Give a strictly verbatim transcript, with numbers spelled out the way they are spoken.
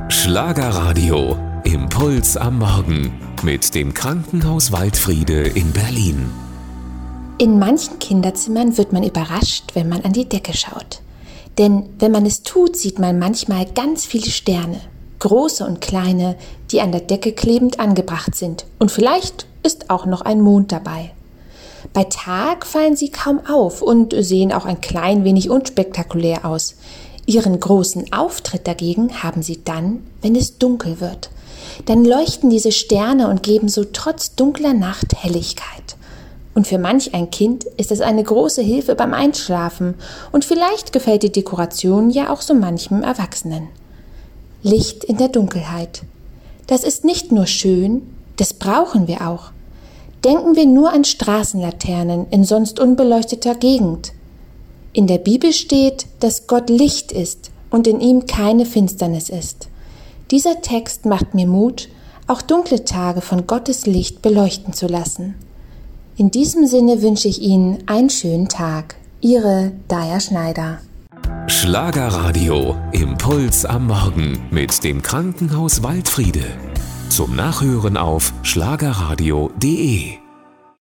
Schlagerradio, Impuls am Morgen mit dem Krankenhaus Waldfriede in Berlin. In manchen Kinderzimmern wird man überrascht, wenn man an die Decke schaut. Denn wenn man es tut, sieht man manchmal ganz viele Sterne, große und kleine, die an der Decke klebend angebracht sind. Und vielleicht ist auch noch ein Mond dabei. Bei Tag fallen sie kaum auf und sehen auch ein klein wenig unspektakulär aus. Ihren großen Auftritt dagegen haben sie dann, wenn es dunkel wird. Dann leuchten diese Sterne und geben so trotz dunkler Nacht Helligkeit. Und für manch ein Kind ist es eine große Hilfe beim Einschlafen und vielleicht gefällt die Dekoration ja auch so manchem Erwachsenen. Licht in der Dunkelheit. Das ist nicht nur schön, das brauchen wir auch. Denken wir nur an Straßenlaternen in sonst unbeleuchteter Gegend. In der Bibel steht, dass Gott Licht ist und in ihm keine Finsternis ist. Dieser Text macht mir Mut, auch dunkle Tage von Gottes Licht beleuchten zu lassen. In diesem Sinne wünsche ich Ihnen einen schönen Tag. Ihre Daya Schneider. Schlagerradio, Impuls am Morgen mit dem Krankenhaus Waldfriede. Zum Nachhören auf schlagerradio punkt de.